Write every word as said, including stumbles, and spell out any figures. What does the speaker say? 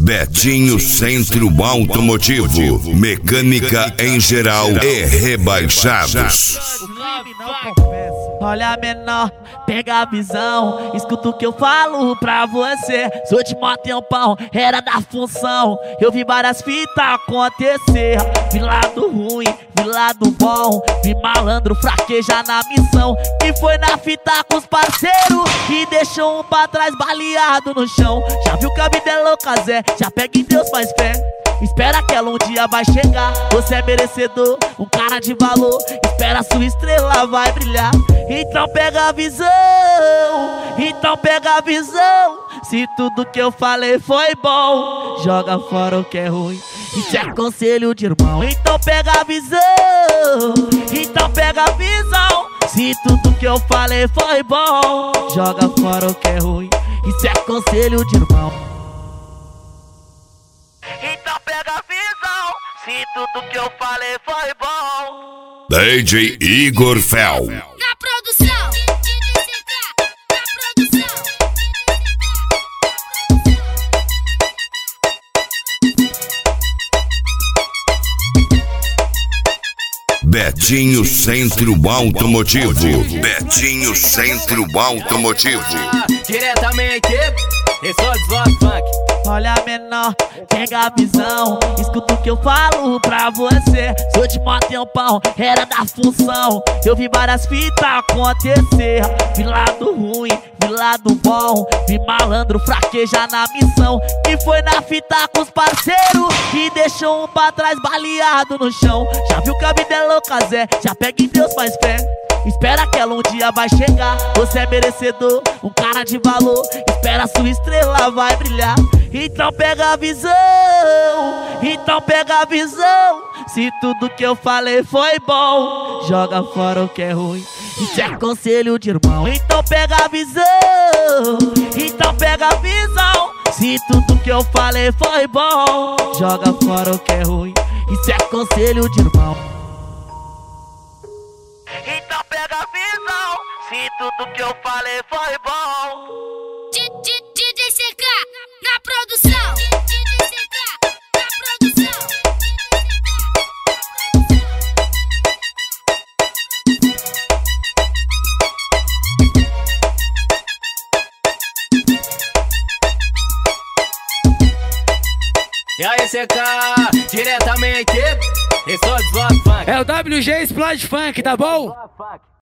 Betinho Centro Automotivo, mecânica em geral e rebaixados. Olha, menor, pega a visão, escuta o que eu falo pra você. Sou de mó tempão, era da função. Eu vi várias fitas acontecer. Vi lado ruim, vi lado bom. Vi malandro fraquejar na missão. Que foi na fita com os parceiros e deixou um pra trás baleado no chão. Já viu que a vida é louca, Zé? Já pega em Deus, faz fé. Espera que ela um dia vai chegar. Você é merecedor, um cara de valor. Espera sua estrela vai brilhar. Então pega a visão, então pega a visão. Se tudo que eu falei foi bom, joga fora o que é ruim. Isso é conselho de irmão. Então pega a visão, então pega a visão. Se tudo que eu falei foi bom, joga fora o que é ruim. Isso é conselho de irmão. Então pega a visão, se tudo que eu falei foi bom. D J Igor Fel. Na produção, D J C K, na produção. Betinho Centro Automotivo. Betinho Centro Automotivo. Diretamente, eu sou Deslock Funk. Olha, menor, pega a visão, escuta o que eu falo pra você. Sou de mó tempão, era da função. Eu vi várias fitas acontecer. Vi lado ruim, vi lado bom. Vi malandro fraquejar na missão. E foi na fita com os parceiros e deixou um pra trás baleado no chão. Já viu que a vida é louca, Zé? Já pega em Deus, faz fé. Espera que ela um dia vai chegar. Você é merecedor, um cara de valor. Espera sua estrela vai brilhar. Então pega a visão, então pega a visão. Se tudo que eu falei foi bom, joga fora o que é ruim. Isso é conselho de irmão. Então pega a visão, então pega a visão. Se tudo que eu falei foi bom, joga fora o que é ruim. Isso é conselho de irmão. Então pega a visão, se tudo que eu falei foi bom. D J C K, na produção. D J C K, na produção. E aí, C K, diretamente, eu sou Deslock Funk. É o W G Splash Funk, tá bom?